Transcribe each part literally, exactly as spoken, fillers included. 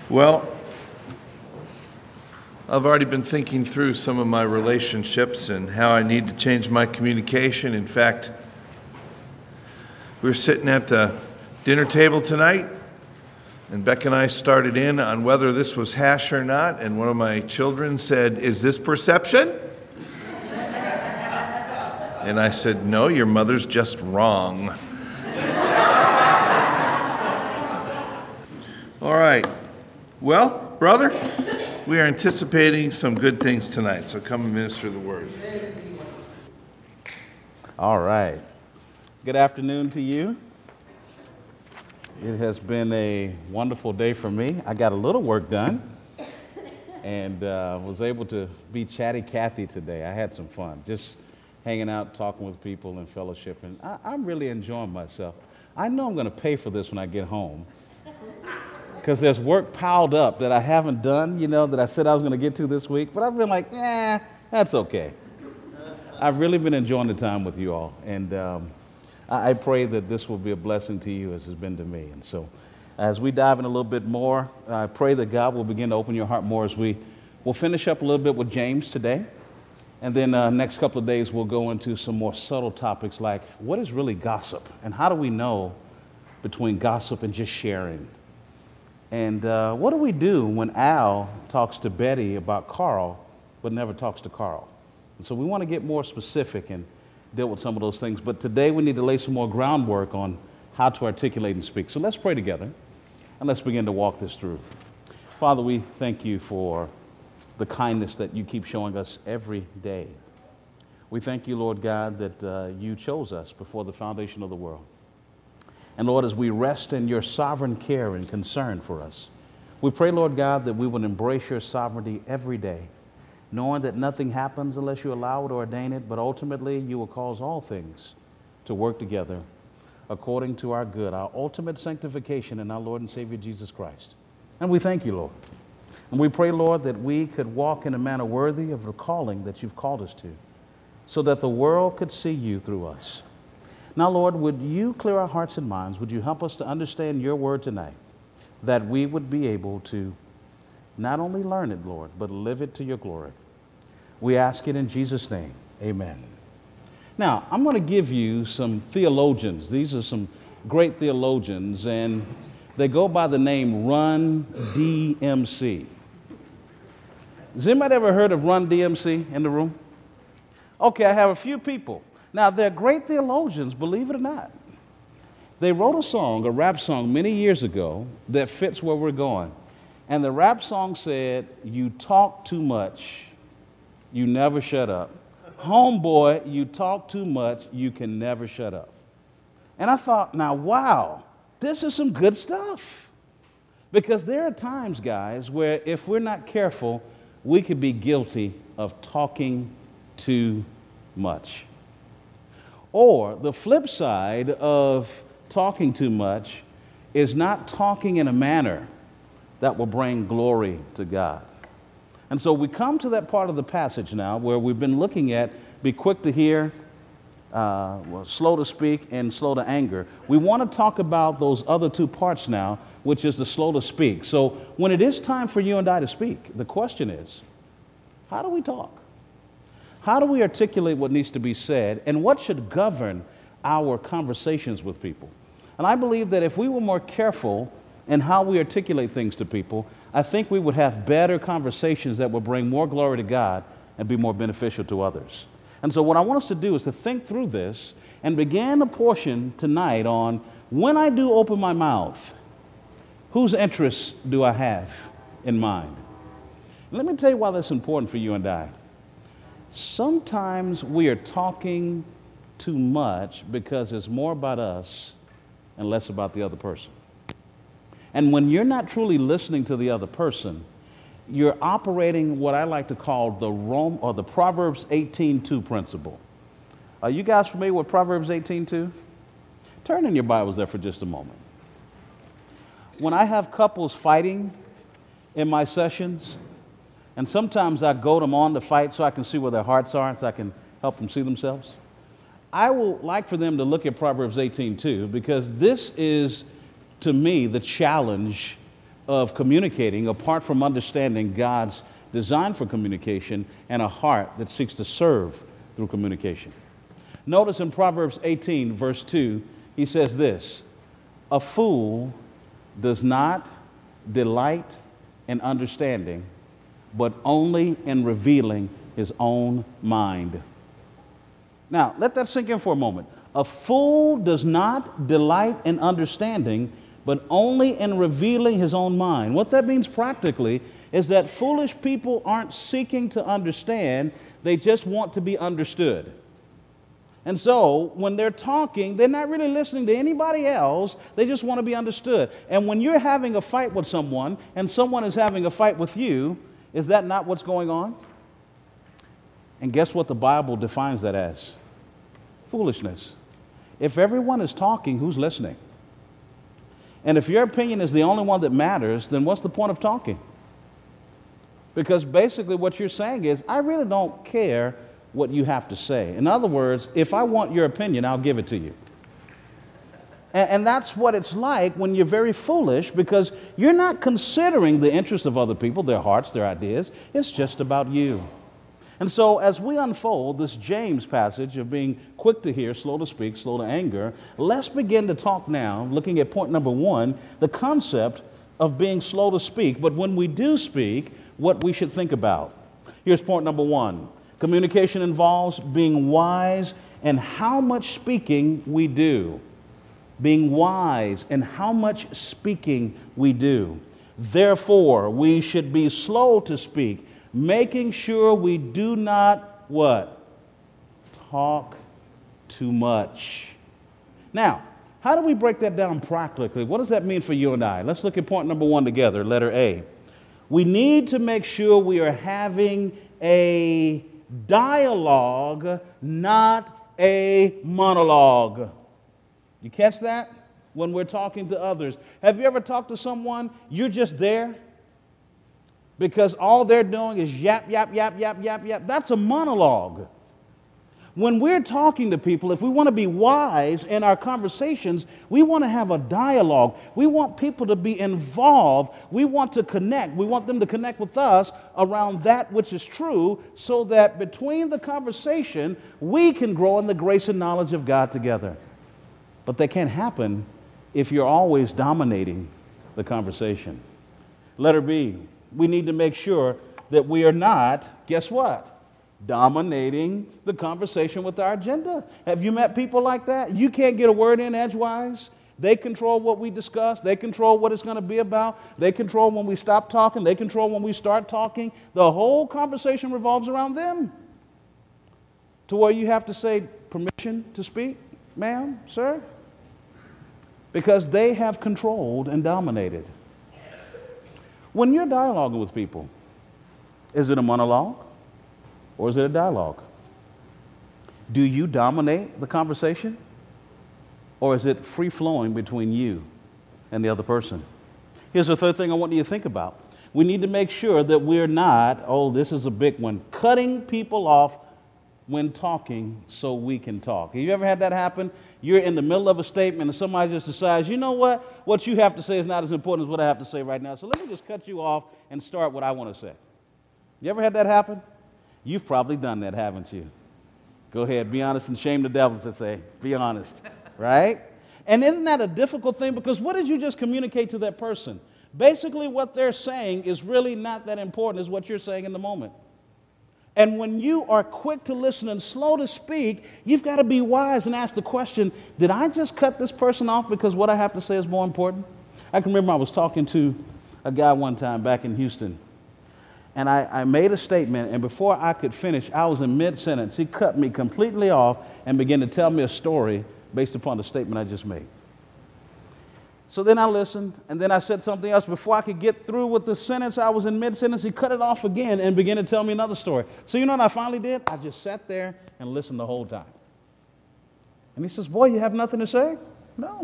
Well, I've already been thinking through some of my relationships and how I need to change my communication. In fact, we were sitting at the dinner table tonight, and Beck and I started in on whether this was hash or not, and one of my children said, "Is this perception?" And I said, "No, your mother's just wrong." All right. Well, brother, we are anticipating some good things tonight, so come and minister the word. All right. Good afternoon to you. It has been a wonderful day for me. I got a little work done and uh, was able to be chatty Cathy today. I had some fun, just hanging out, talking with people and fellowship, and I, I'm really enjoying myself. I know I'm going to pay for this when I get home, because there's work piled up that I haven't done, you know, that I said I was going to get to this week. But I've been like, eh, that's okay. I've really been enjoying the time with you all. And um, I, I pray that this will be a blessing to you as it's been to me. And so as we dive in a little bit more, I pray that God will begin to open your heart more as we will finish up a little bit with James today. And then uh, next couple of days, we'll go into some more subtle topics like what is really gossip? And how do we know between gossip and just sharing? And uh, what do we do when Al talks to Betty about Carl, but never talks to Carl? And so we want to get more specific and deal with some of those things. But today we need to lay some more groundwork on how to articulate and speak. So let's pray together, and let's begin to walk this through. Father, we thank you for the kindness that you keep showing us every day. We thank you, Lord God, that uh, you chose us before the foundation of the world. And Lord, as we rest in your sovereign care and concern for us, we pray, Lord God, that we would embrace your sovereignty every day, knowing that nothing happens unless you allow it or ordain it, but ultimately you will cause all things to work together according to our good, our ultimate sanctification in our Lord and Savior Jesus Christ. And we thank you, Lord. And we pray, Lord, that we could walk in a manner worthy of the calling that you've called us to, so that the world could see you through us. Now, Lord, would you clear our hearts and minds? Would you help us to understand your word tonight, that we would be able to not only learn it, Lord, but live it to your glory? We ask it in Jesus' name. Amen. Now, I'm going to give you some theologians. These are some great theologians, and they go by the name Run D M C. Has anybody ever heard of Run D M C in the room? Okay, I have a few people. Now, they're great theologians, believe it or not. They wrote a song, a rap song, many years ago that fits where we're going. And the rap song said, "You talk too much, you never shut up. Homeboy, you talk too much, you can never shut up." And I thought, now, wow, this is some good stuff. Because there are times, guys, where if we're not careful, we could be guilty of talking too much. Or the flip side of talking too much is not talking in a manner that will bring glory to God. And so we come to that part of the passage now where we've been looking at be quick to hear, uh, well, slow to speak, and slow to anger. We want to talk about those other two parts now, which is the slow to speak. So when it is time for you and I to speak, the question is, how do we talk? How do we articulate what needs to be said, and what should govern our conversations with people? And I believe that if we were more careful in how we articulate things to people, I think we would have better conversations that would bring more glory to God and be more beneficial to others. And so what I want us to do is to think through this and begin a portion tonight on when I do open my mouth, whose interests do I have in mind? Let me tell you why that's important for you and I. Sometimes we are talking too much because it's more about us and less about the other person. And when you're not truly listening to the other person, you're operating what I like to call the Rome or the Proverbs eighteen two principle. Are you guys familiar with Proverbs eighteen two? Turn in your Bibles there for just a moment. When I have couples fighting in my sessions, and sometimes I goad them on to fight so I can see where their hearts are, so I can help them see themselves, I will like for them to look at Proverbs eighteen two, because this is, to me, the challenge of communicating apart from understanding God's design for communication and a heart that seeks to serve through communication. Notice in Proverbs eighteen, verse two, he says this: a fool does not delight in understanding, but only in revealing his own mind. Now, let that sink in for a moment. A fool does not delight in understanding, but only in revealing his own mind. What that means practically is that foolish people aren't seeking to understand, they just want to be understood. And so, when they're talking, they're not really listening to anybody else, they just want to be understood. And when you're having a fight with someone, and someone is having a fight with you, is that not what's going on? And guess what the Bible defines that as? Foolishness. If everyone is talking, who's listening? And if your opinion is the only one that matters, then what's the point of talking? Because basically what you're saying is, I really don't care what you have to say. In other words, if I want your opinion, I'll give it to you. And, and that's what it's like when you're very foolish, because you're not considering the interests of other people, their hearts, their ideas. It's just about you. And so as we unfold this James passage of being quick to hear, slow to speak, slow to anger, let's begin to talk now, looking at point number one, the concept of being slow to speak, but when we do speak, what we should think about. Here's point number one. Communication involves being wise in how much speaking we do. Being wise in how much speaking we do. Therefore, we should be slow to speak, making sure we do not, what? Talk too much. Now, how do we break that down practically? What does that mean for you and I? Let's look at point number one together, letter A. We need to make sure we are having a dialogue, not a monologue. You catch that? When we're talking to others. Have you ever talked to someone, you're just there because all they're doing is yap, yap, yap, yap, yap, yap? That's a monologue. When we're talking to people, if we want to be wise in our conversations, we want to have a dialogue. We want people to be involved. We want to connect. We want them to connect with us around that which is true, so that between the conversation, we can grow in the grace and knowledge of God together. But that can't happen if you're always dominating the conversation. Letter B, we need to make sure that we are not, guess what? Dominating the conversation with our agenda. Have you met people like that? You can't get a word in edgewise. They control what we discuss. They control what it's going to be about. They control when we stop talking. They control when we start talking. The whole conversation revolves around them. To where you have to say, permission to speak, ma'am, sir? Because they have controlled and dominated. When you're dialoguing with people, is it a monologue? Or is it a dialogue? Do you dominate the conversation? Or is it free-flowing between you and the other person? Here's the third thing I want you to think about. We need to make sure that we're not, oh, this is a big one, cutting people off when talking so we can talk. Have you ever had that happen? You're in the middle of a statement and somebody just decides, you know what? What you have to say is not as important as what I have to say right now, so let me just cut you off and start what I want to say. You ever had that happen? You've probably done that, haven't you? Go ahead, be honest and shame the devil, to say, be honest, right? And isn't that a difficult thing? Because what did you just communicate to that person? Basically, what they're saying is really not that important as what you're saying in the moment. And when you are quick to listen and slow to speak, you've got to be wise and ask the question, did I just cut this person off because what I have to say is more important? I can remember I was talking to a guy one time back in Houston. And I, I made a statement, and before I could finish, I was in mid-sentence. He cut me completely off and began to tell me a story based upon the statement I just made. So then I listened, and then I said something else. Before I could get through with the sentence, I was in mid-sentence. He cut it off again and began to tell me another story. So you know what I finally did? I just sat there and listened the whole time. And he says, boy, you have nothing to say? No.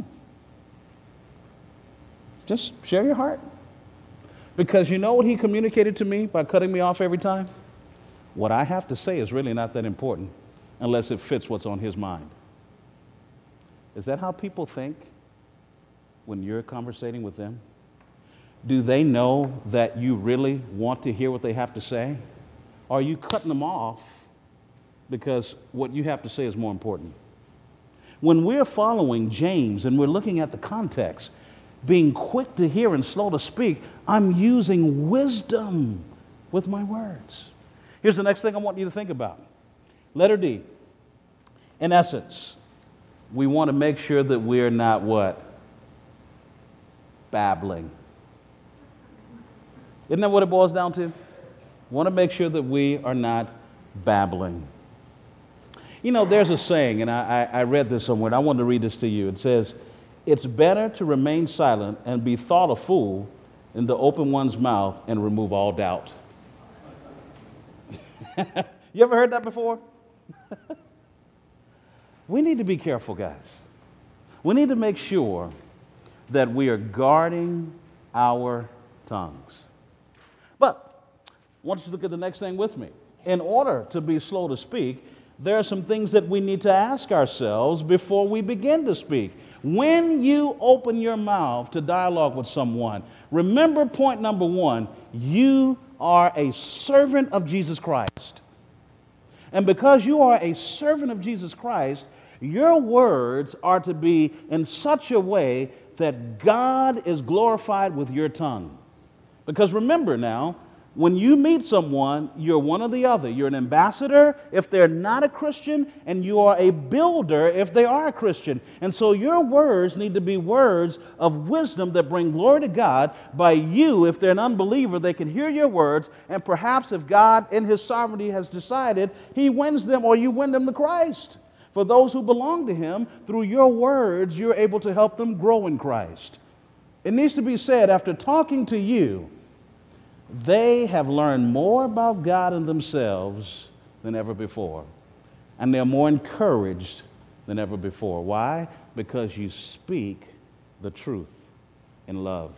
Just share your heart. Because you know what he communicated to me by cutting me off every time? What I have to say is really not that important unless it fits what's on his mind. Is that how people think when you're conversating with them? do they know that you really want to hear what they have to say? Or are you cutting them off because what you have to say is more important? When we're following James and we're looking at the context, being quick to hear and slow to speak, I'm using wisdom with my words. Here's the next thing I want you to think about. Letter D. In essence, we want to make sure that we're not what? Babbling. Isn't that what it boils down to? We want to make sure that we are not babbling. You know, there's a saying, and I, I, I read this somewhere, and I wanted to read this to you. It says, it's better to remain silent and be thought a fool than to open one's mouth and remove all doubt. You ever heard that before? We need to be careful, guys. We need to make sure that we are guarding our tongues. But I want you to look at the next thing with me. In order to be slow to speak, there are some things that we need to ask ourselves before we begin to speak. When you open your mouth to dialogue with someone, remember point number one, you are a servant of Jesus Christ. And because you are a servant of Jesus Christ, your words are to be in such a way that God is glorified with your tongue. Because remember now, when you meet someone, you're one or the other. You're an ambassador if they're not a Christian, and you are a builder if they are a Christian. And so your words need to be words of wisdom that bring glory to God. By you, if they're an unbeliever, they can hear your words, and perhaps if God in His sovereignty has decided, He wins them or you win them to Christ. For those who belong to Him, through your words, you're able to help them grow in Christ. It needs to be said, after talking to you, they have learned more about God and themselves than ever before. And they're more encouraged than ever before. Why? Because you speak the truth in love.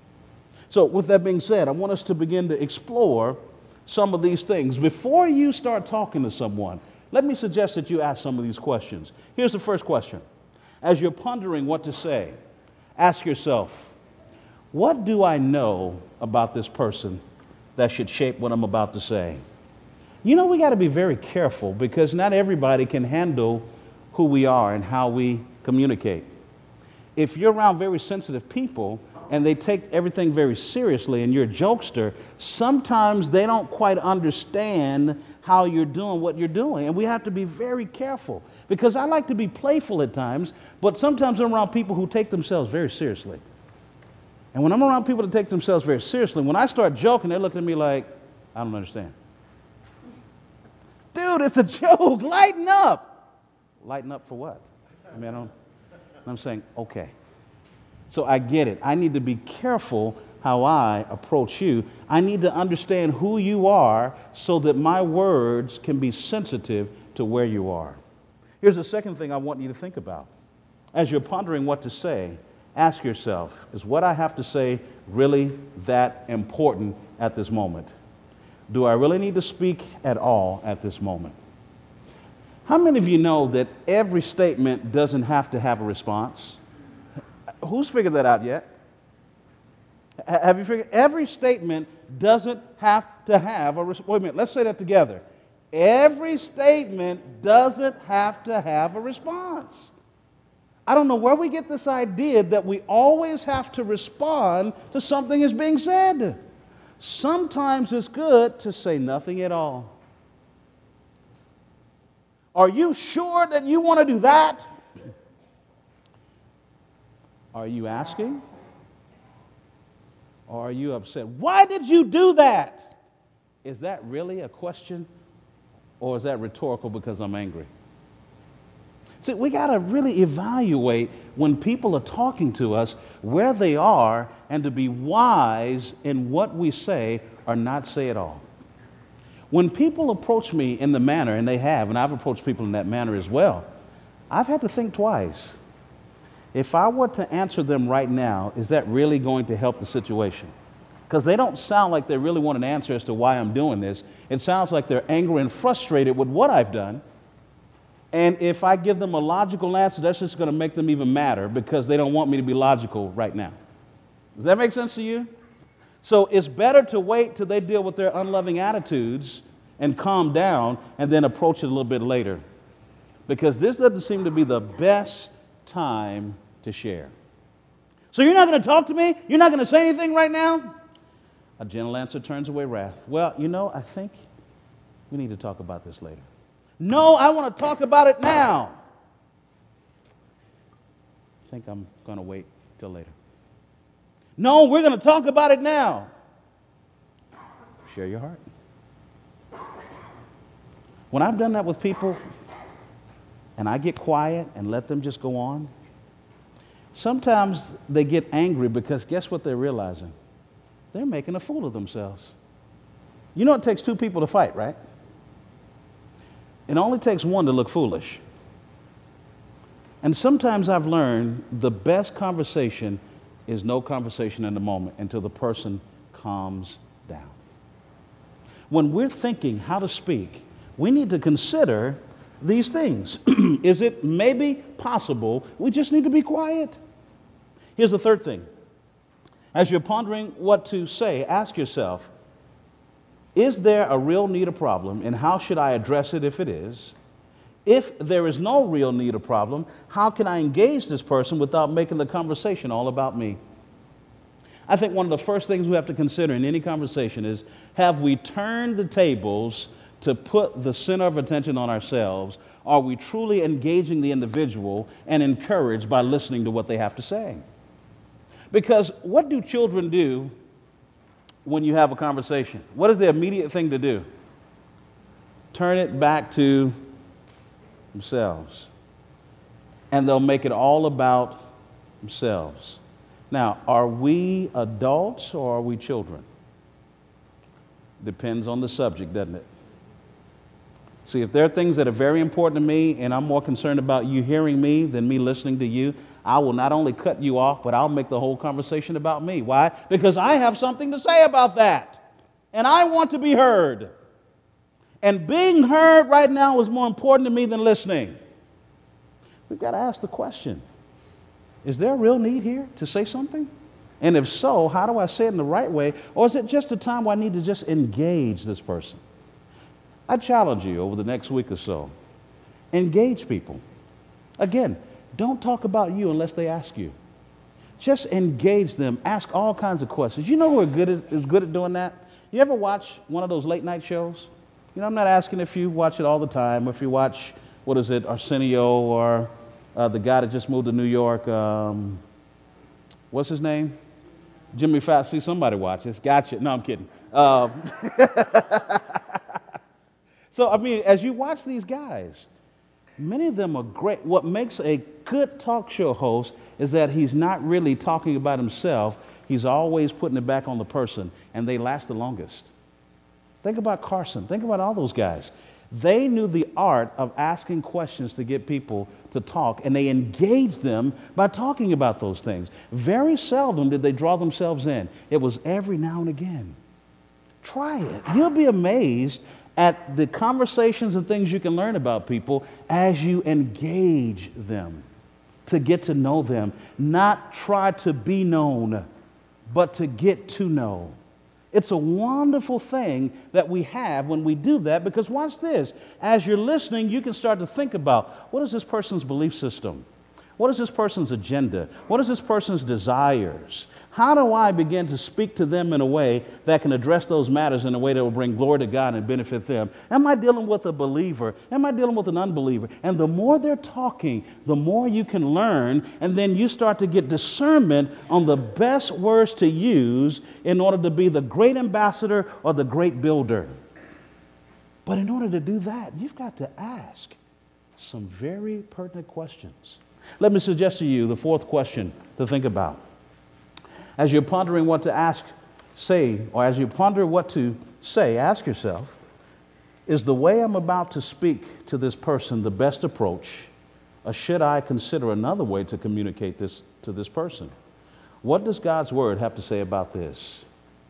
So with that being said, I want us to begin to explore some of these things. Before you start talking to someone, let me suggest that you ask some of these questions. Here's the first question. As you're pondering what to say, ask yourself, what do I know about this person that should shape what I'm about to say? You know, we got to be very careful because not everybody can handle who we are and how we communicate. If you're around very sensitive people and they take everything very seriously and you're a jokester, sometimes they don't quite understand how you're doing what you're doing. And we have to be very careful because I like to be playful at times, but sometimes I'm around people who take themselves very seriously. And when I'm around people that take themselves very seriously, when I start joking, they look at me like, I don't understand. Dude, it's a joke. Lighten up. Lighten up for what? I mean, I don't, I'm saying, okay. So I get it. I need to be careful how I approach you. I need to understand who you are so that my words can be sensitive to where you are. Here's the second thing I want you to think about. As you're pondering what to say, ask yourself, is what I have to say really that important at this moment? Do I really need to speak at all at this moment? How many of you know that every statement doesn't have to have a response? Who's figured that out yet? Have you figured? Every statement doesn't have to have a response. Wait a minute, let's say that together. Every statement doesn't have to have a response. I don't know where we get this idea that we always have to respond to something that's being said. Sometimes it's good to say nothing at all. Are you sure that you want to do that? Are you asking? Or are you upset? Why did you do that? Is that really a question? Or is that rhetorical because I'm angry? See, we got to really evaluate when people are talking to us where they are and to be wise in what we say or not say at all. When people approach me in the manner, and they have, and I've approached people in that manner as well, I've had to think twice. If I were to answer them right now, is that really going to help the situation? Because they don't sound like they really want an answer as to why I'm doing this. It sounds like they're angry and frustrated with what I've done. And if I give them a logical answer, that's just going to make them even madder because they don't want me to be logical right now. Does that make sense to you? So it's better to wait till they deal with their unloving attitudes and calm down and then approach it a little bit later. Because this doesn't seem to be the best time to share. So you're not going to talk to me? You're not going to say anything right now? A gentle answer turns away wrath. Well, you know, I think we need to talk about this later. No, I want to talk about it now. I think I'm going to wait till later. No, we're going to talk about it now. Share your heart. When I've done that with people and I get quiet and let them just go on, sometimes they get angry because guess what they're realizing? They're making a fool of themselves. You know it takes two people to fight, right? It only takes one to look foolish. And sometimes I've learned the best conversation is no conversation in the moment until the person calms down. When we're thinking how to speak, we need to consider these things. Is it maybe possible we just need to be quiet? Here's the third thing. As you're pondering what to say, ask yourself, is there a real need or problem, and how should I address it if it is? If there is no real need or problem, how can I engage this person without making the conversation all about me? I think one of the first things we have to consider in any conversation is, have we turned the tables to put the center of attention on ourselves? Are we truly engaging the individual and encouraged by listening to what they have to say? Because what do children do when you have a conversation? What is the immediate thing to do? Turn it back to themselves. And they'll make it all about themselves. Now, are we adults or are we children? Depends on the subject, doesn't it? See, if there are things that are very important to me and I'm more concerned about you hearing me than me listening to you, I will not only cut you off, but I'll make the whole conversation about me. Why? Because I have something to say about that. And I want to be heard. And being heard right now is more important to me than listening. We've got to ask the question, is there a real need here to say something? And if so, how do I say it in the right way? Or is it just a time where I need to just engage this person? I challenge you over the next week or so, engage people. Again, don't talk about you unless they ask you. Just engage them. Ask all kinds of questions. You know who are good at, is good at doing that? You ever watch one of those late night shows? You know, I'm not asking if you watch it all the time, or if you watch, what is it, Arsenio, or uh, the guy that just moved to New York. Um, what's his name? Jimmy Fallon. See, somebody watches. Gotcha. No, I'm kidding. Um, so, I mean, as you watch these guys, many of them are great. What makes a good talk show host is that he's not really talking about himself. He's always putting it back on the person, and they last the longest. Think about Carson. Think about all those guys. They knew the art of asking questions to get people to talk, and they engaged them by talking about those things. Very seldom did they draw themselves in. It was every now and again. Try it. You'll be amazed at the conversations and things you can learn about people as you engage them, to get to know them, not try to be known, but to get to know. It's a wonderful thing that we have when we do that, because watch this. As you're listening, you can start to think about, what is this person's belief system? What is this person's agenda? What is this person's desires? How do I begin to speak to them in a way that can address those matters in a way that will bring glory to God and benefit them? Am I dealing with a believer? Am I dealing with an unbeliever? And the more they're talking, the more you can learn, and then you start to get discernment on the best words to use in order to be the great ambassador or the great builder. But in order to do that, you've got to ask some very pertinent questions. Let me suggest to you the fourth question to think about. As you're pondering what to ask, say, or as you ponder what to say, ask yourself, is the way I'm about to speak to this person the best approach, or should I consider another way to communicate this to this person? What does God's Word have to say about this?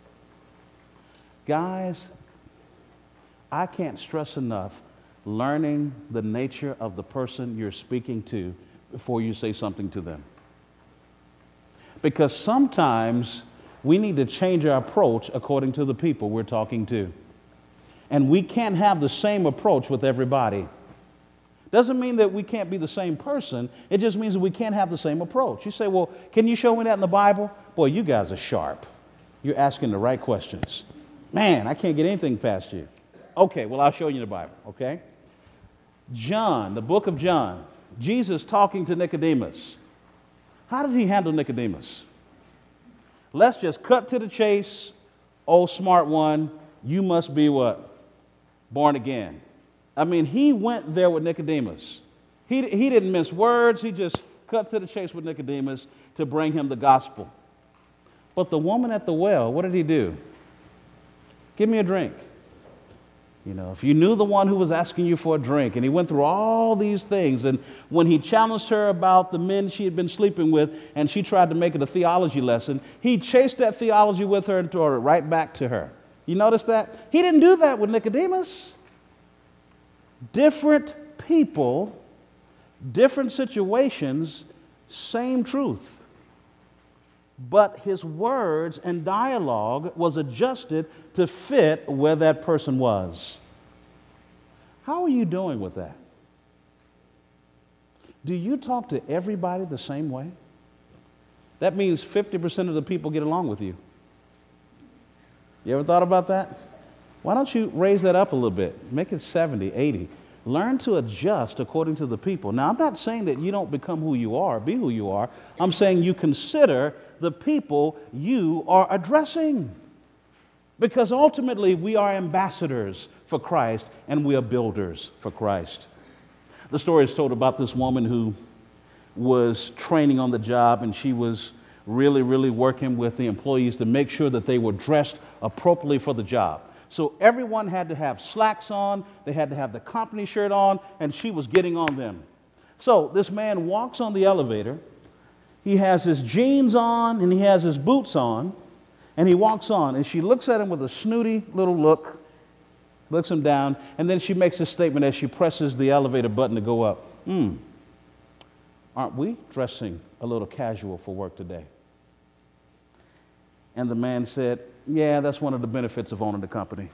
Guys, I can't stress enough learning the nature of the person you're speaking to before you say something to them. Because sometimes We need to change our approach according to the people we're talking to. And we can't have the same approach with everybody. Doesn't mean that we can't be the same person. It just means that we can't have the same approach. You say, well, can you show me that in the Bible? Boy, you guys are sharp. You're asking the right questions. Man, I can't get anything past you. Okay, well, I'll show you the Bible, okay? John, the book of John, Jesus talking to Nicodemus. How did he handle Nicodemus? Let's just cut to the chase. Oh, smart one, you must be what? Born again. I mean, he went there with Nicodemus. He, he didn't mince words. He just cut to the chase with Nicodemus to bring him the gospel. But the woman at the well, what did he do? Give me a drink. You know, if you knew the one who was asking you for a drink, and he went through all these things, and when he challenged her about the men she had been sleeping with, and she tried to make it a theology lesson, he chased that theology with her and threw it right back to her. You notice that? He didn't do that with Nicodemus. Different people, different situations, same truth. But his words and dialogue was adjusted to fit where that person was. How are you doing with that? Do you talk to everybody the same way? That means fifty percent of the people get along with you. You ever thought about that? Why don't you raise that up a little bit? Make it seventy, eighty. Learn to adjust according to the people. Now, I'm not saying that you don't become who you are, be who you are. I'm saying you consider the people you are addressing. Because ultimately, we are ambassadors for Christ and we are builders for Christ. The story is told about this woman who was training on the job, and she was really, really working with the employees to make sure that they were dressed appropriately for the job. So everyone had to have slacks on, they had to have the company shirt on, and she was getting on them. So this man walks on the elevator, he has his jeans on and he has his boots on, and he walks on, and she looks at him with a snooty little look, looks him down, and then she makes a statement as she presses the elevator button to go up. Hmm, aren't we dressing a little casual for work today? And the man said, yeah, that's one of the benefits of owning the company.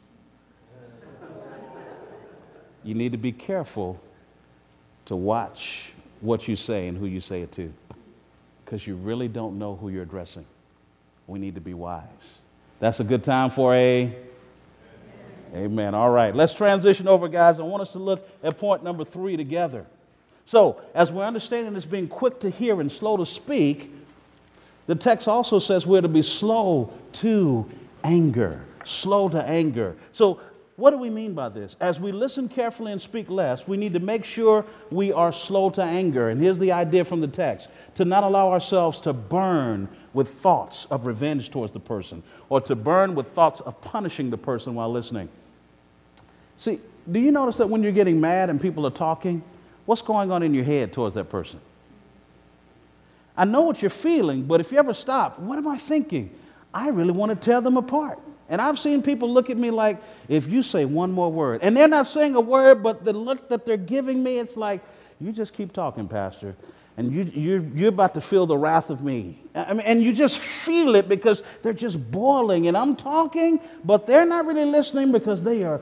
You need to be careful to watch what you say and who you say it to, because you really don't know who you're addressing. We need to be wise. That's a good time for a amen. All right, let's transition over, guys. I want us to look at point number three together. So, as we're understanding this being quick to hear and slow to speak, the text also says we're to be slow to anger. Slow to anger. So, what do we mean by this? As we listen carefully and speak less, we need to make sure we are slow to anger. And here's the idea from the text: to not allow ourselves to burn with thoughts of revenge towards the person, or to burn with thoughts of punishing the person while listening. See, do you notice that when you're getting mad and people are talking, what's going on in your head towards that person? I know what you're feeling, but if you ever stop, what am I thinking? I really want to tear them apart. And I've seen people look at me like, if you say one more word, and they're not saying a word, but the look that they're giving me, it's like, you just keep talking, Pastor, and you, you're, you're about to feel the wrath of me. I mean, and you just feel it because they're just boiling, and I'm talking, but they're not really listening because they are.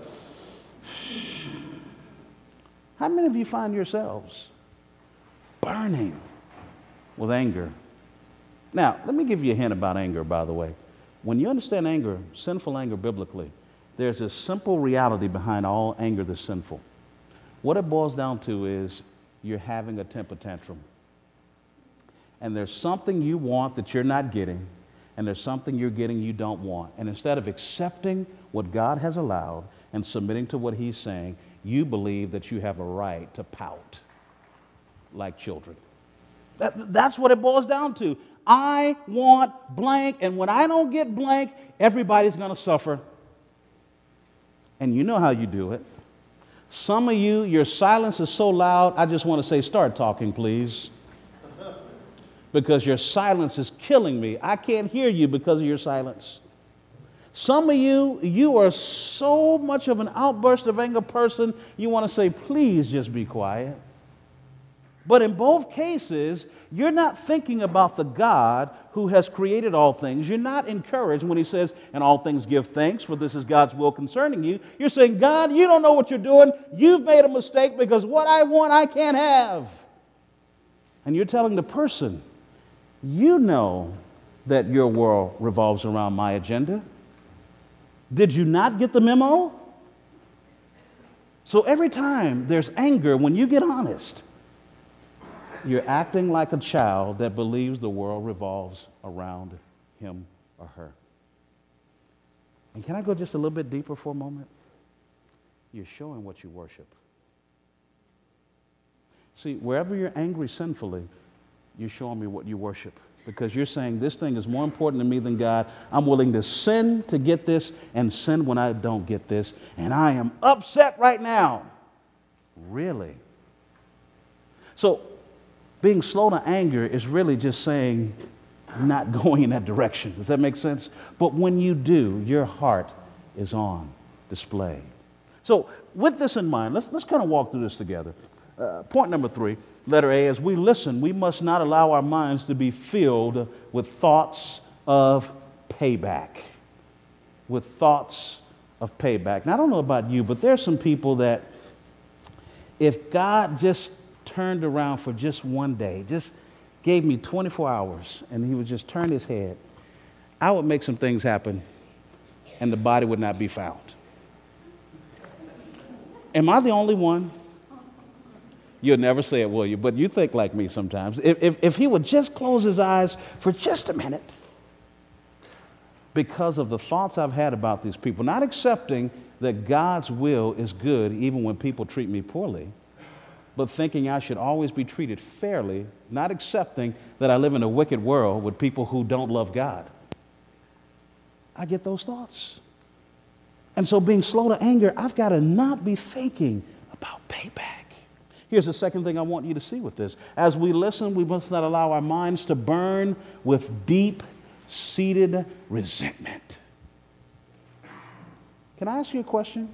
How many of you find yourselves burning with anger? Now, let me give you a hint about anger, by the way. When you understand anger, sinful anger biblically, there's a simple reality behind all anger that's sinful. What it boils down to is you're having a temper tantrum. And there's something you want that you're not getting, and there's something you're getting you don't want. And instead of accepting what God has allowed and submitting to what He's saying, you believe that you have a right to pout like children. That, that's what it boils down to. I want blank, and when I don't get blank, everybody's going to suffer. And you know how you do it. Some of you, your silence is so loud, I just want to say, start talking, please. Because your silence is killing me. I can't hear you because of your silence. Some of you, you are so much of an outburst of anger person, you want to say, please just be quiet. But in both cases, you're not thinking about the God who has created all things. You're not encouraged when he says, "And all things give thanks, for this is God's will concerning you." You're saying, "God, you don't know what you're doing. You've made a mistake because what I want, I can't have." And you're telling the person, "You know that your world revolves around my agenda. Did you not get the memo?" So every time there's anger, when you get honest, you're acting like a child that believes the world revolves around him or her. And can I go just a little bit deeper for a moment? You're showing what you worship. See, wherever you're angry sinfully, you're showing me what you worship. Because you're saying, this thing is more important to me than God. I'm willing to sin to get this and sin when I don't get this. And I am upset right now. Really? So, being slow to anger is really just saying not going in that direction. Does that make sense? But when you do, your heart is on display. So with this in mind, let's, let's kind of walk through this together. Uh, point number three, letter A, as we listen, we must not allow our minds to be filled with thoughts of payback. With thoughts of payback. Now, I don't know about you, but there's some people that if God just turned around for just one day, just gave me twenty-four hours, and he would just turn his head, I would make some things happen, and the body would not be found. Am I the only one? You'll never say it, will you? But you think like me sometimes. If, if, if he would just close his eyes for just a minute, because of the thoughts I've had about these people, not accepting that God's will is good even when people treat me poorly, but thinking I should always be treated fairly, not accepting that I live in a wicked world with people who don't love God. I get those thoughts. And so being slow to anger, I've got to not be thinking about payback. Here's the second thing I want you to see with this. As we listen, we must not allow our minds to burn with deep-seated resentment. Can I ask you a question?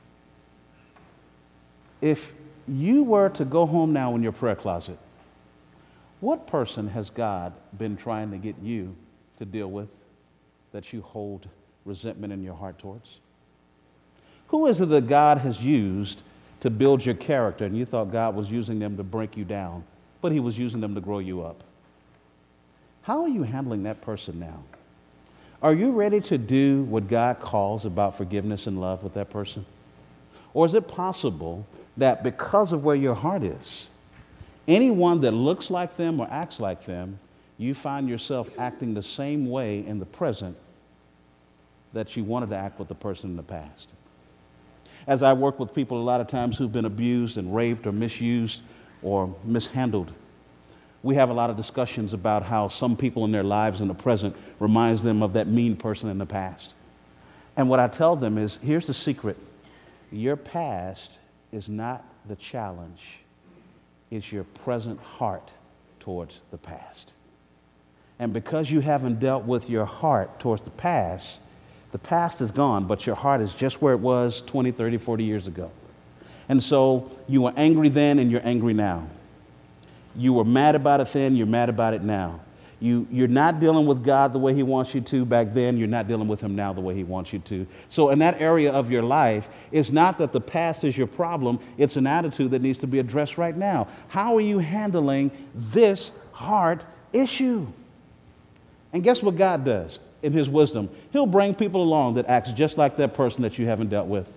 If you were to go home now in your prayer closet, what person has God been trying to get you to deal with that you hold resentment in your heart towards? Who is it that God has used to build your character and you thought God was using them to break you down, but he was using them to grow you up? How are you handling that person now? Are you ready to do what God calls about forgiveness and love with that person? Or is it possible that because of where your heart is, anyone that looks like them or acts like them, you find yourself acting the same way in the present that you wanted to act with the person in the past? As I work with people a lot of times who've been abused and raped or misused or mishandled, we have a lot of discussions about how some people in their lives in the present reminds them of that mean person in the past. And what I tell them is, here's the secret. Your past is not the challenge. It's your present heart towards the past. And because you haven't dealt with your heart towards the past, the past is gone, but your heart is just where it was twenty, thirty, forty years ago. And so you were angry then and you're angry now. You were mad about it then, you're mad about it now. You, you're not dealing with God the way he wants you to back then, you're not dealing with him now the way he wants you to. So in that area of your life, it's not that the past is your problem, it's an attitude that needs to be addressed right now. How are you handling this heart issue? And guess what God does? In his wisdom, he'll bring people along that acts just like that person that you haven't dealt with.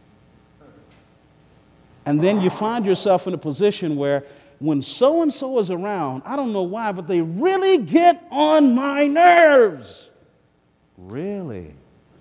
And then you find yourself in a position where when so-and-so is around, I don't know why, but they really get on my nerves. Really?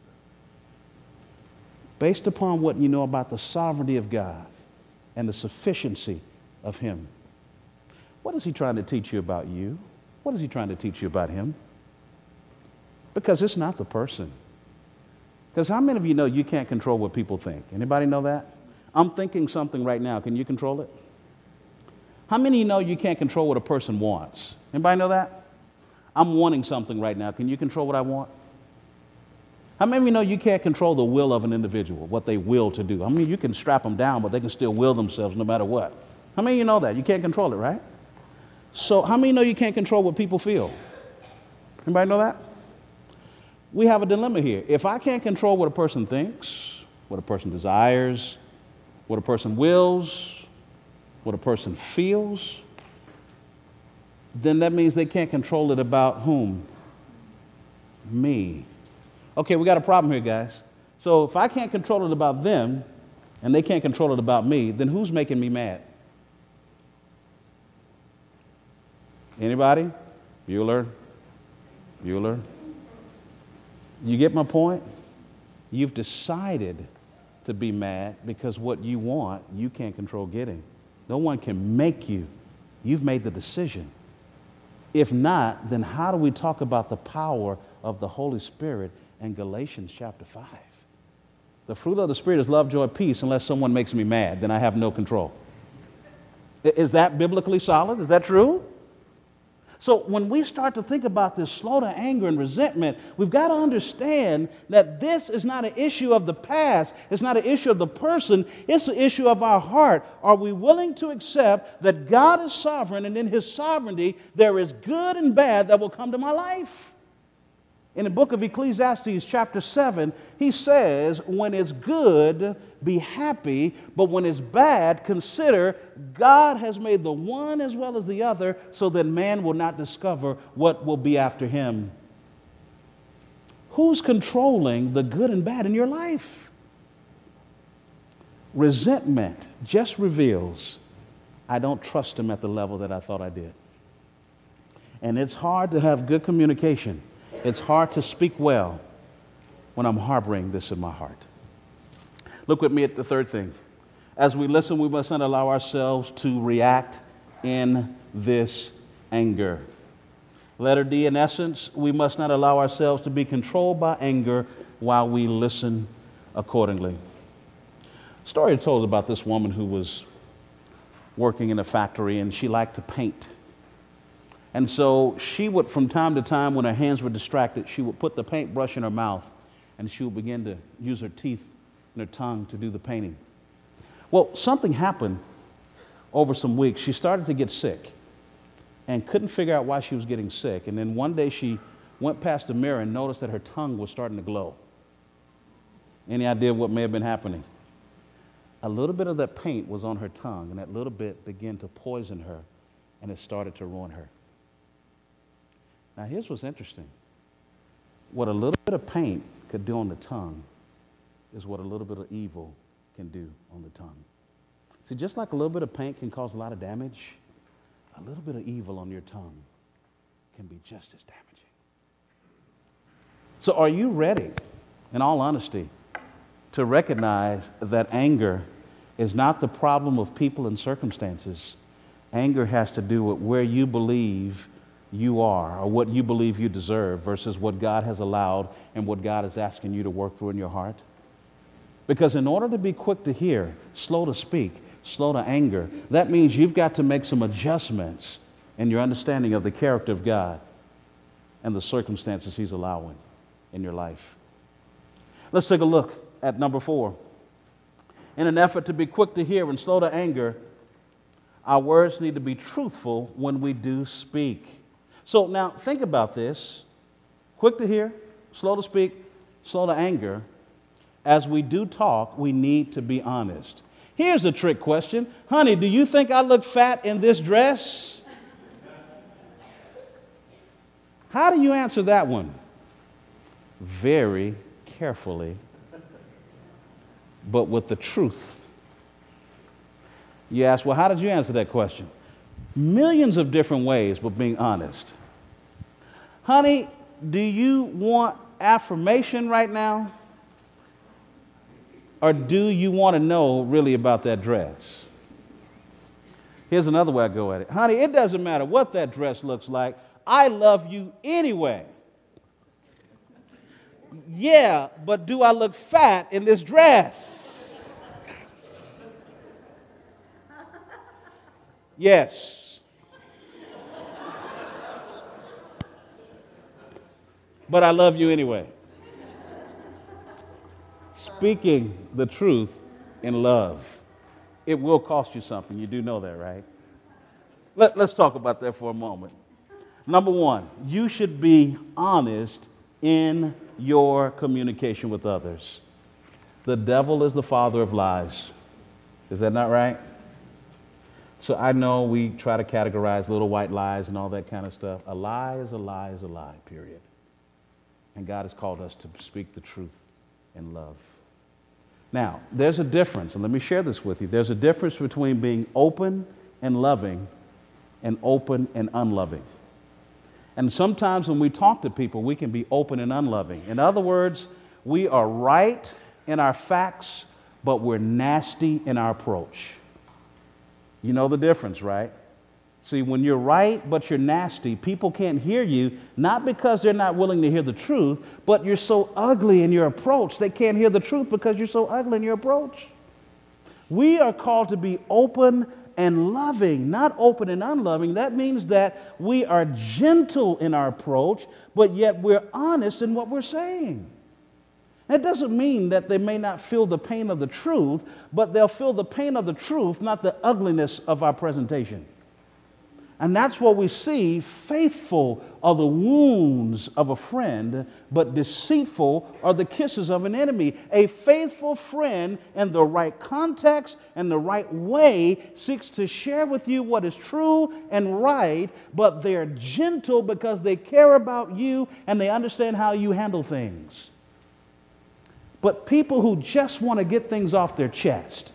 Based upon what you know about the sovereignty of God and the sufficiency of him, what is he trying to teach you about you? What is he trying to teach you about him? Because it's not the person. Because how many of you know you can't control what people think? Anybody know that? I'm thinking something right now. Can you control it? How many of you know you can't control what a person wants? Anybody know that? I'm wanting something right now. Can you control what I want? How many of you know you can't control the will of an individual, what they will to do? I mean, you can strap them down, but they can still will themselves no matter what. How many of you know that? You can't control it, right? So how many know you can't control what people feel? Anybody know that? We have a dilemma here. If I can't control what a person thinks, what a person desires, what a person wills, what a person feels, then that means they can't control it about whom? Me. Okay, we got a problem here, guys. So if I can't control it about them and they can't control it about me, then who's making me mad? Anybody? Bueller? Bueller? You get my point? You've decided to be mad because what you want, you can't control getting. No one can make you. You've made the decision. If not, then how do we talk about the power of the Holy Spirit in Galatians chapter five? The fruit of the Spirit is love, joy, peace, unless someone makes me mad, then I have no control. Is that biblically solid? Is that true? So when we start to think about this slow to anger and resentment, we've got to understand that this is not an issue of the past. It's not an issue of the person. It's an issue of our heart. Are we willing to accept that God is sovereign, and in His sovereignty there is good and bad that will come to my life? In the book of Ecclesiastes chapter seven, he says, when it's good, be happy, but when it's bad, consider God has made the one as well as the other, so that man will not discover what will be after him. Who's controlling the good and bad in your life? Resentment just reveals I don't trust him at the level that I thought I did. And it's hard to have good communication. It's hard to speak well when I'm harboring this in my heart. Look with me at the third thing. As we listen, we must not allow ourselves to react in this anger. Letter D, in essence, we must not allow ourselves to be controlled by anger while we listen accordingly. A story told about this woman who was working in a factory, and she liked to paint. And so she would, from time to time, when her hands were distracted, she would put the paintbrush in her mouth, and she would begin to use her teeth and her tongue to do the painting. Well, something happened over some weeks. She started to get sick and couldn't figure out why she was getting sick. And then one day she went past the mirror and noticed that her tongue was starting to glow. Any idea what may have been happening? A little bit of that paint was on her tongue, and that little bit began to poison her, and it started to ruin her. Now, here's what's interesting. What a little bit of paint could do on the tongue is what a little bit of evil can do on the tongue. See, just like a little bit of paint can cause a lot of damage, a little bit of evil on your tongue can be just as damaging. So are you ready, in all honesty, to recognize that anger is not the problem of people and circumstances? Anger has to do with where you believe you are, or what you believe you deserve, versus what God has allowed and what God is asking you to work through in your heart. Because in order to be quick to hear, slow to speak, slow to anger, that means you've got to make some adjustments in your understanding of the character of God and the circumstances He's allowing in your life. Let's take a look at number four. In an effort to be quick to hear and slow to anger, our words need to be truthful when we do speak. So now think about this. Quick to hear, slow to speak, slow to anger. As we do talk, we need to be honest. Here's a trick question. Honey, do you think I look fat in this dress? How do you answer that one? Very carefully, but with the truth. You ask, well, how did you answer that question? Millions of different ways, but being honest. Honey, do you want affirmation right now? Or do you want to know really about that dress? Here's another way I go at it. Honey, it doesn't matter what that dress looks like. I love you anyway. Yeah, but do I look fat in this dress? Yes. But I love you anyway. Speaking the truth in love. it will cost you something. You do know that, right? Let, let's talk about that for a moment. Number one, you should be honest in your communication with others. The devil is the father of lies. Is that not right? So I know we try to categorize little white lies and all that kind of stuff. A lie is a lie is a lie, period. And God has called us to speak the truth in love. Now, there's a difference, and let me share this with you. There's a difference between being open and loving and open and unloving. And sometimes when we talk to people, we can be open and unloving. In other words, we are right in our facts, but we're nasty in our approach. You know the difference, right? See, when you're right, but you're nasty, people can't hear you, not because they're not willing to hear the truth, but you're so ugly in your approach. They can't hear the truth because you're so ugly in your approach. We are called to be open and loving, not open and unloving. That means that we are gentle in our approach, but yet we're honest in what we're saying. That doesn't mean that they may not feel the pain of the truth, but they'll feel the pain of the truth, not the ugliness of our presentation. And that's what we see. Faithful are the wounds of a friend, but deceitful are the kisses of an enemy. A faithful friend in the right context and the right way seeks to share with you what is true and right, but they're gentle because they care about you and they understand how you handle things. But people who just want to get things off their chest,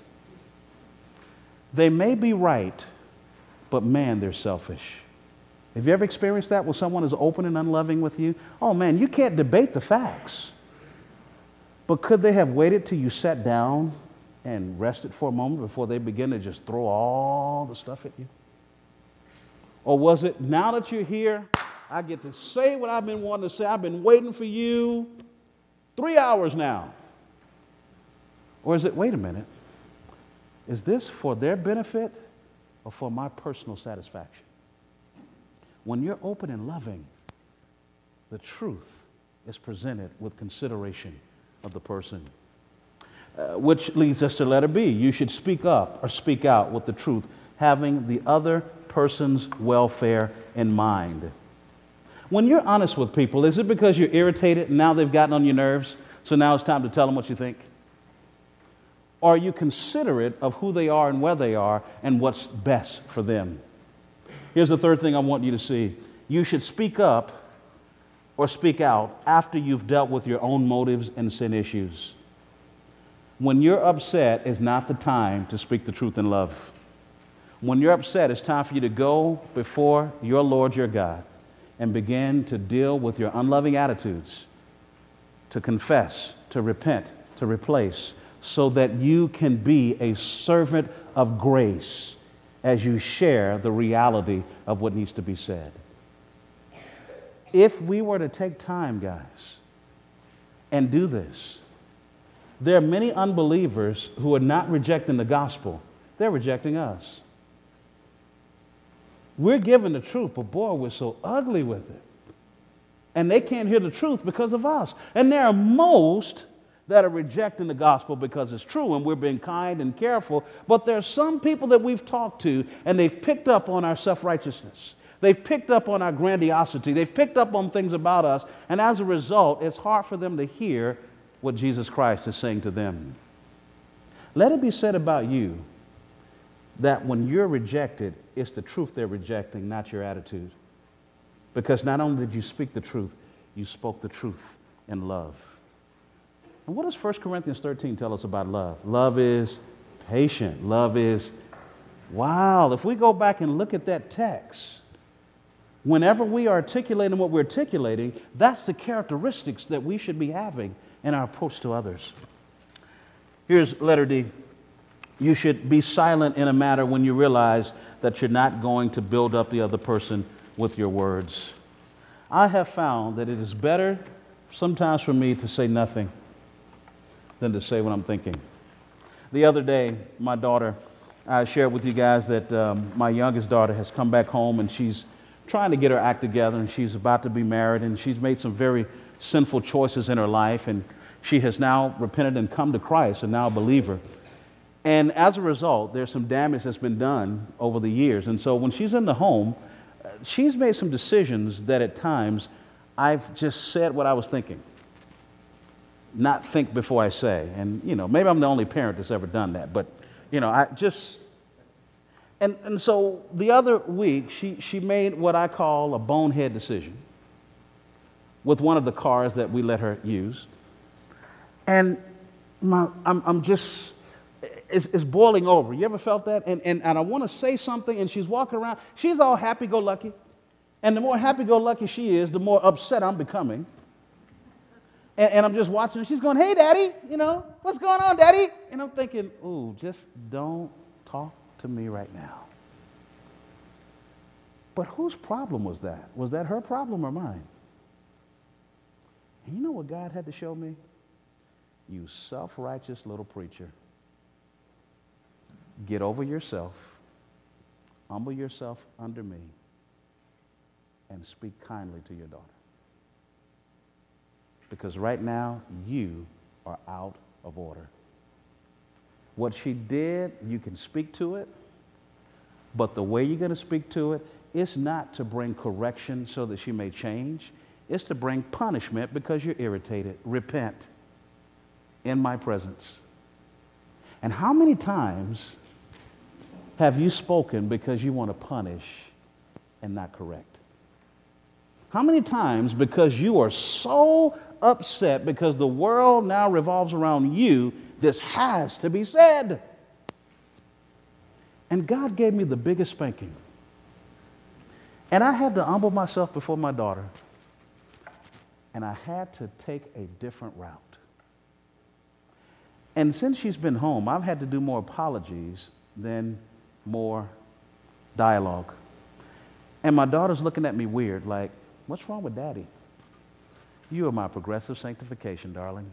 they may be right, but man, they're selfish. Have you ever experienced that when someone is open and unloving with you? Oh man, you can't debate the facts. But could they have waited till you sat down and rested for a moment before they begin to just throw all the stuff at you? Or was it, now that you're here, I get to say what I've been wanting to say. I've been waiting for you three hours now. Or is it, wait a minute, is this for their benefit or for my personal satisfaction? When you're open and loving, the truth is presented with consideration of the person. Uh, which leads us to letter B. You should speak up or speak out with the truth, having the other person's welfare in mind. When you're honest with people, is it because you're irritated and now they've gotten on your nerves, so now it's time to tell them what you think? Or are you considerate of who they are and where they are and what's best for them? Here's the third thing I want you to see. You should speak up or speak out after you've dealt with your own motives and sin issues. When you're upset is not the time to speak the truth in love. When you're upset, it's time for you to go before your Lord, your God, and begin to deal with your unloving attitudes, to confess, to repent, to replace, so that you can be a servant of grace as you share the reality of what needs to be said. If we were to take time, guys, and do this, there are many unbelievers who are not rejecting the gospel. They're rejecting us. We're given the truth, but boy, we're so ugly with it. And they can't hear the truth because of us. And there are most that are rejecting the gospel because it's true and we're being kind and careful. But there are some people that we've talked to and they've picked up on our self-righteousness. They've picked up on our grandiosity. They've picked up on things about us. And as a result, it's hard for them to hear what Jesus Christ is saying to them. Let it be said about you that when you're rejected, it's the truth they're rejecting, not your attitude. Because not only did you speak the truth, you spoke the truth in love. And what does First Corinthians thirteen tell us about love? Love is patient. Love is, wow, if we go back and look at that text, whenever we are articulating what we're articulating, that's the characteristics that we should be having in our approach to others. Here's letter D. You should be silent in a matter when you realize that you're not going to build up the other person with your words. I have found that it is better sometimes for me to say nothing than to say what I'm thinking. The other day, my daughter, I shared with you guys that um, my youngest daughter has come back home and she's trying to get her act together and she's about to be married and she's made some very sinful choices in her life and she has now repented and come to Christ and now a believer. And as a result, there's some damage that's been done over the years. And so when she's in the home, uh, she's made some decisions that at times I've just said what I was thinking. Not think before I say. And, you know, maybe I'm the only parent that's ever done that. But, you know, I just... And, and so the other week, she, she made what I call a bonehead decision with one of the cars that we let her use. And my, I'm, I'm just... Is, is boiling over. You ever felt that? And, and, and I want to say something, and she's walking around. She's all happy-go-lucky. And the more happy-go-lucky she is, the more upset I'm becoming. And, and I'm just watching her. She's going, hey, Daddy, you know, what's going on, Daddy? And I'm thinking, ooh, just don't talk to me right now. But whose problem was that? Was that her problem or mine? And you know what God had to show me? You self-righteous little preacher. Get over yourself, humble yourself under me, and speak kindly to your daughter. Because right now, you are out of order. What she did, you can speak to it, but the way you're going to speak to it is not to bring correction so that she may change. It's to bring punishment because you're irritated. Repent in my presence. And how many times have you spoken because you want to punish and not correct? How many times because you are so upset because the world now revolves around you, this has to be said? And God gave me the biggest spanking. And I had to humble myself before my daughter. And I had to take a different route. And since she's been home, I've had to do more apologies than more dialogue. And my daughter's looking at me weird, like, what's wrong with Daddy? You are my progressive sanctification, darling.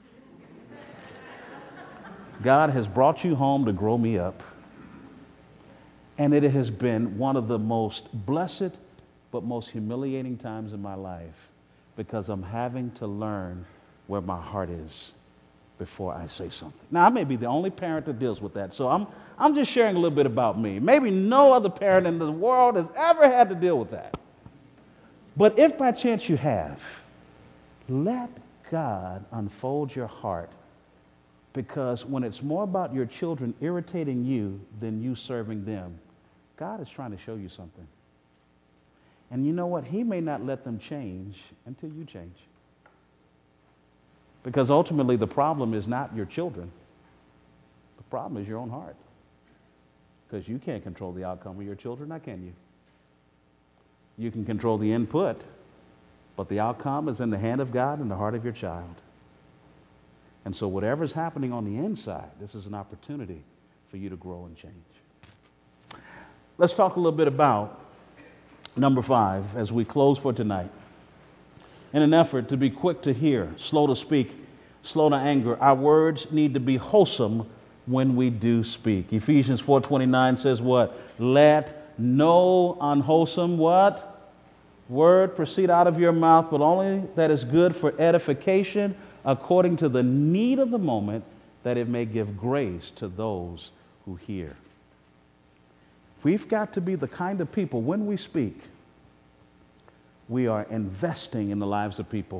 God has brought you home to grow me up. And it has been one of the most blessed but most humiliating times in my life because I'm having to learn where my heart is before I say something. Now, I may be the only parent that deals with that, so I'm, I'm just sharing a little bit about me. Maybe no other parent in the world has ever had to deal with that. But if by chance you have, let God unfold your heart, because when it's more about your children irritating you than you serving them, God is trying to show you something. And you know what? He may not let them change until you change. Because ultimately the problem is not your children. The problem is your own heart. Because you can't control the outcome of your children, now can you? You can control the input, but the outcome is in the hand of God and the heart of your child. And so whatever's happening on the inside, this is an opportunity for you to grow and change. Let's talk a little bit about number five as we close for tonight. In an effort to be quick to hear, slow to speak, slow to anger, our words need to be wholesome when we do speak. Ephesians four twenty-nine says what? Let no unwholesome what? Word proceed out of your mouth, but only that is good for edification according to the need of the moment, that it may give grace to those who hear. We've got to be the kind of people, when we speak, we are investing in the lives of people.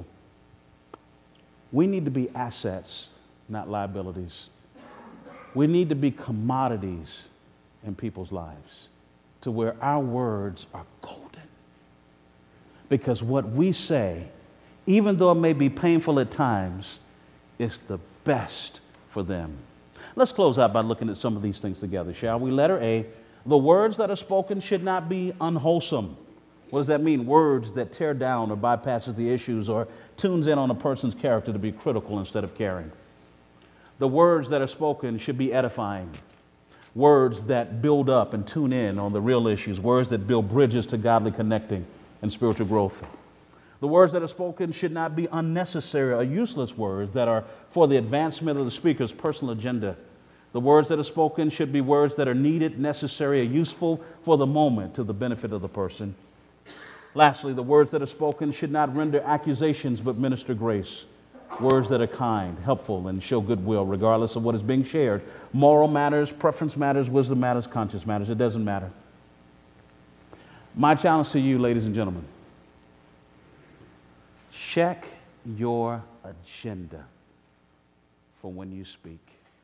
We need to be assets, not liabilities. We need to be commodities in people's lives to where our words are golden. Because what we say, even though it may be painful at times, is the best for them. Let's close out by looking at some of these things together, shall we? Letter A, the words that are spoken should not be unwholesome. What does that mean? Words that tear down or bypasses the issues or tunes in on a person's character to be critical instead of caring. The words that are spoken should be edifying. Words that build up and tune in on the real issues. Words that build bridges to godly connecting and spiritual growth. The words that are spoken should not be unnecessary or useless words that are for the advancement of the speaker's personal agenda. The words that are spoken should be words that are needed, necessary, or useful for the moment to the benefit of the person. Lastly, the words that are spoken should not render accusations but minister grace. Words that are kind, helpful, and show goodwill, regardless of what is being shared. Moral matters, preference matters, wisdom matters, conscience matters. It doesn't matter. My challenge to you, ladies and gentlemen, check your agenda for when you speak.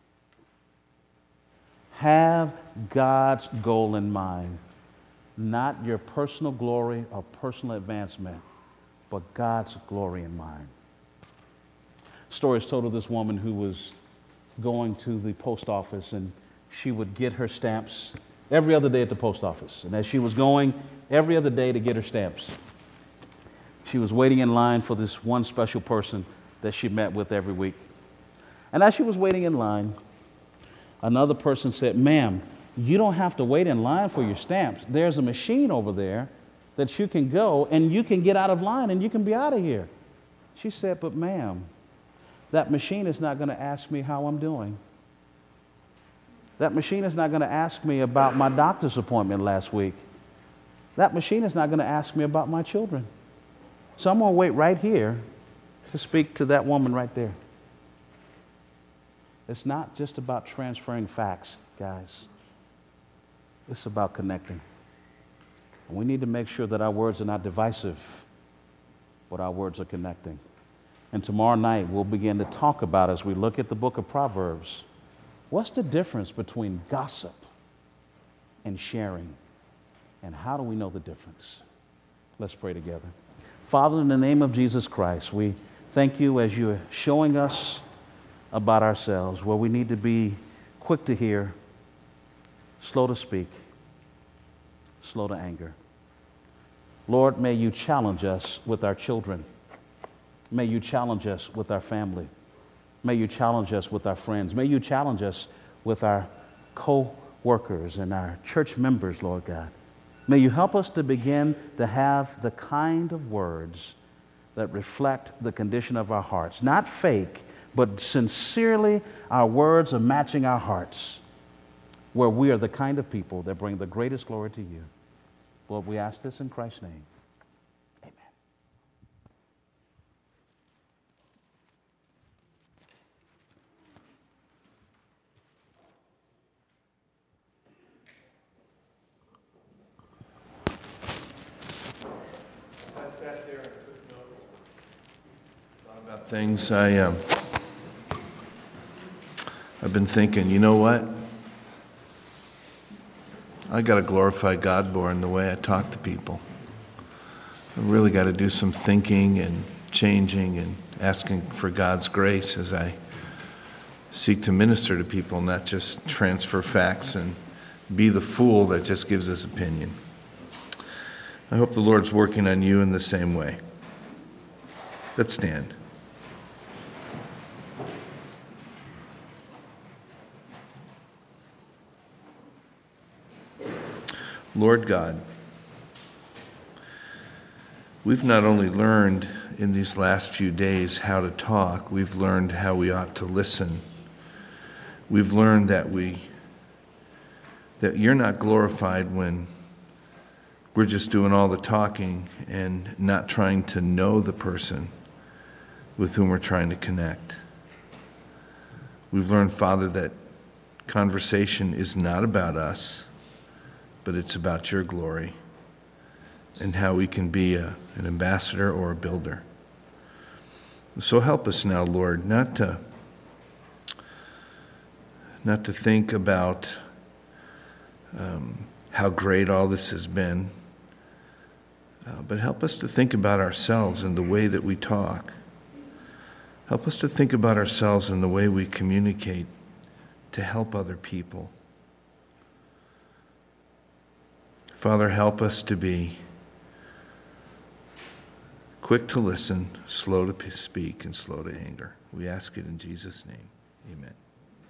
Have God's goal in mind, not your personal glory or personal advancement, but God's glory in mind. Story is told of this woman who was going to the post office, and she would get her stamps every other day at the post office. And as she was going every other day to get her stamps, she was waiting in line for this one special person that she met with every week. And as she was waiting in line, another person said, "Ma'am, you don't have to wait in line for your stamps. There's a machine over there that you can go and you can get out of line and you can be out of here." She said, "But ma'am, that machine is not going to ask me how I'm doing. That machine is not going to ask me about my doctor's appointment last week. That machine is not going to ask me about my children. So I'm going to wait right here to speak to that woman right there." It's not just about transferring facts, guys. It's about connecting. And we need to make sure that our words are not divisive, but our words are connecting. And tomorrow night, we'll begin to talk about, as we look at the book of Proverbs, what's the difference between gossip and sharing? And how do we know the difference? Let's pray together. Father, in the name of Jesus Christ, we thank you as you're showing us about ourselves, where we need to be quick to hear, slow to speak, slow to anger. Lord, may you challenge us with our children. May you challenge us with our family. May you challenge us with our friends. May you challenge us with our co-workers and our church members, Lord God. May you help us to begin to have the kind of words that reflect the condition of our hearts. Not fake, but sincerely our words are matching our hearts, where we are the kind of people that bring the greatest glory to you. Lord, we ask this in Christ's name. Amen. I sat there and took notes. Thought about things. I um, I've been thinking, you know what? I got to glorify God more in the way I talk to people. I really got to do some thinking and changing and asking for God's grace as I seek to minister to people, not just transfer facts and be the fool that just gives his opinion. I hope the Lord's working on you in the same way. Let's stand. Lord God, we've not only learned in these last few days how to talk, we've learned how we ought to listen. We've learned that we that you're not glorified when we're just doing all the talking and not trying to know the person with whom we're trying to connect. We've learned, Father, that conversation is not about us, but it's about your glory and how we can be a, an ambassador or a builder. So help us now, Lord, not to, not to think about um, how great all this has been, uh, but help us to think about ourselves and the way that we talk. Help us to think about ourselves and the way we communicate to help other people. Father, help us to be quick to listen, slow to speak, and slow to anger. We ask it in Jesus' name. Amen.